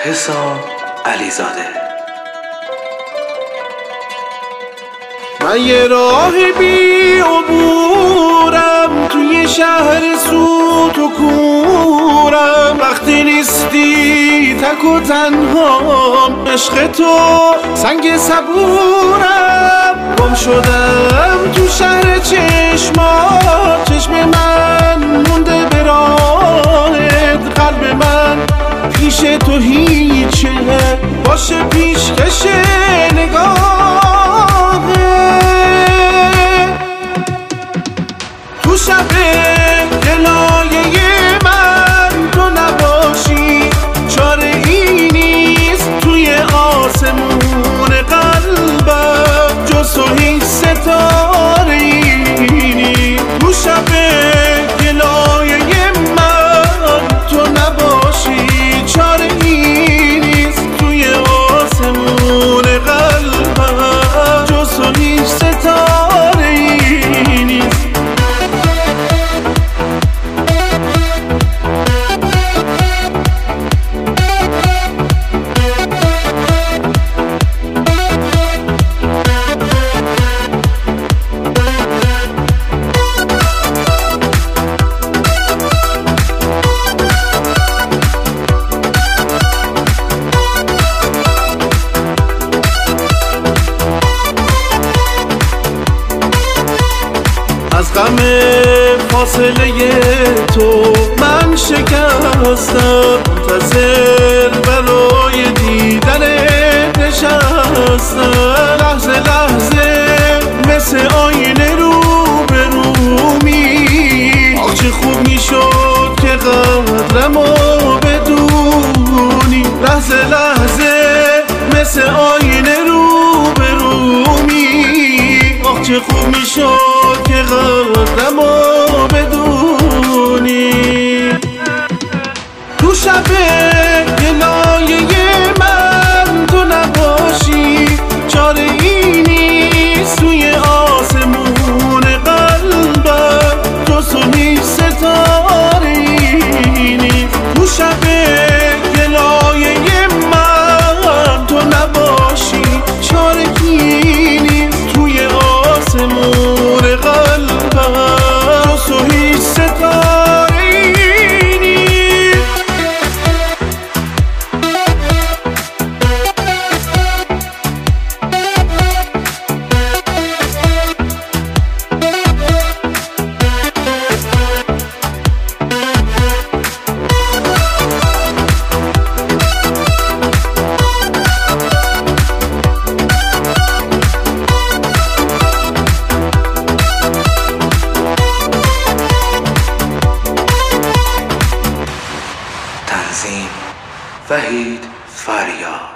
حسام علیزاده. من یه راه بی عبورم توی شهر سوت و کورم، وقتی نیستی تک و تنهام، عشق تو سنگ صبورم. گم شدم تو شهر چشمات، چشم من مونده به راهت، قلب من پیش تو هیچه، باشه پیشکش نگاه. تو شب دلایه من تو نباشی، چاره ای نیست توی آسمون قلبم، جز تو هیچ ستاره ای نیست. تو شب دلایه من تو نباشی، چاره ای نیست توی آسمون قلبم، جز تو هیچ ستاره ای نیست. از غم فاصله تو من شکستم، منتظر برای دیدنت نشستم. لحظه لحظه مثل آینه رو به رومی، آخ چه خوب میشد که قدرمو بدونی. لحظه لحظه مثل آینه رو به رومی، آخ چه خوب میشد که قدرمو بدونی. تو شب گلایه من تو نباشی، چاره ای نیست توی آسمون قلبم، جز تو هیچ ستاره ای نیست. تو شب گلایه من تو نباشی، چاره ای نیست توی آسمون قلبم، جز تو هیچ ستاره ای نیست. تنظیم وحید فریاد.